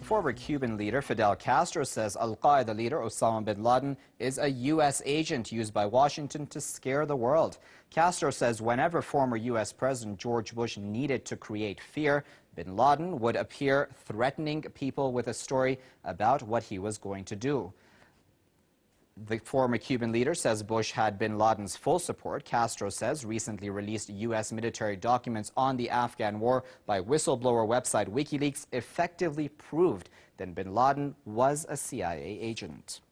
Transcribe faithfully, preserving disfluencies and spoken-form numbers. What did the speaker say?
Former Cuban leader Fidel Castro says Al-Qaeda leader Osama bin Laden is a U S agent used by Washington to scare the world. Castro says whenever former U S President George Bush needed to create fear, bin Laden would appear threatening people with a story about what he was going to do. The former Cuban leader says Bush had bin Laden's full support. Castro says recently released U S military documents on the Afghan war by whistleblower website WikiLeaks effectively proved that bin Laden was a C I A agent.